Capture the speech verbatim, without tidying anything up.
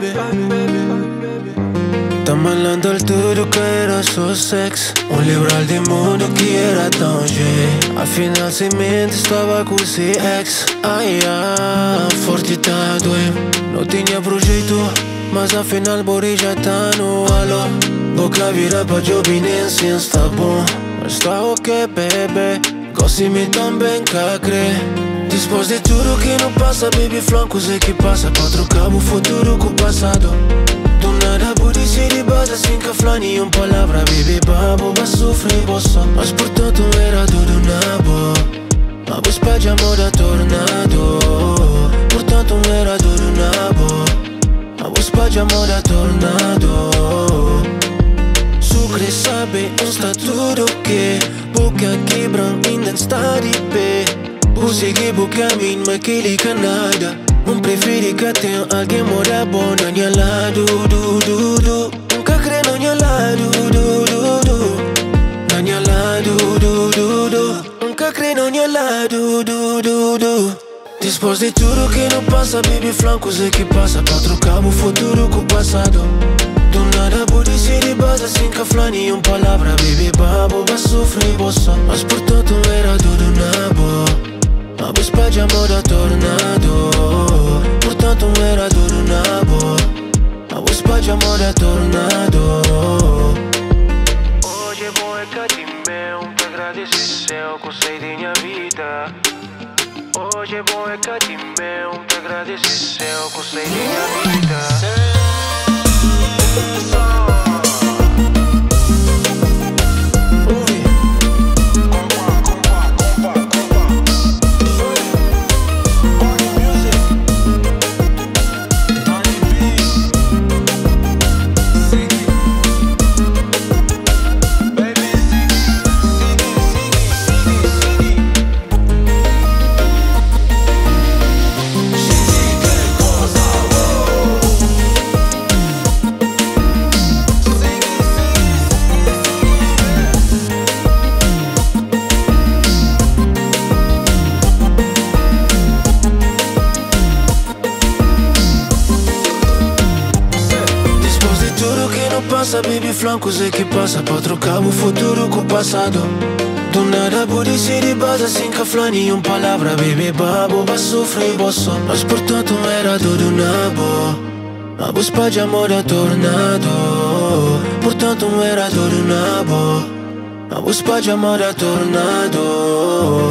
Tá malhando tudo que era só sexo. Um livro de mundo que era tão G. Afinal sem mente estava com esse ex. Ai, ai, forte tá doendo. Não tinha projeto, mas afinal bori já tá no alô. Boca vira pra jobinência, está bom. Mas tá ok, bebê. Gosto-me também, cá crer. Depois de tudo que não passa, baby, flancos é que passa pra trocar o futuro com o passado. Do nada pode ser de base assim que fala nenhuma palavra, baby, babo, vai sofrer, bossa. Mas portanto era tudo na boa. A busca de amor a tornado. Portanto era tudo na boa. A busca de amor a tornado. Sucre sabe, está tudo que boca quebram, ainda está de pé. Consegui buscar mim, mas que liga nada. Um prefere que tenha alguém mora bom na minha lado, du, du, du. Nunca crê na minha lado, du, du, du. Na minha lado, du, du, du. Nunca crê na minha lado, du, du, du. Depois de tudo que não passa, baby, flancos é que passa pra trocar o futuro com o passado. Do nada pode ser de base assim que fala nenhuma palavra, baby, babo, vai sofrer, bossa. Mas portanto era tudo na boa. A busca de amor a tornado. Portanto era tudo na boa. A busca de amor a tornado. Hoje é bom é que te mesmo te agradecer céu que eu sei de minha vida. Hoje é bom é que te mesmo te agradecer céu que eu sei de minha vida. Baby, flancos é que passa pra trocar o futuro com o passado. Do nada pode ser de base assim que fala nenhuma palavra, baby, babo, vai sofrer, bossa. Mas portanto era tudo na boa. A busca de amor a tornado. Portanto era tudo na boa. A busca de amor a tornado.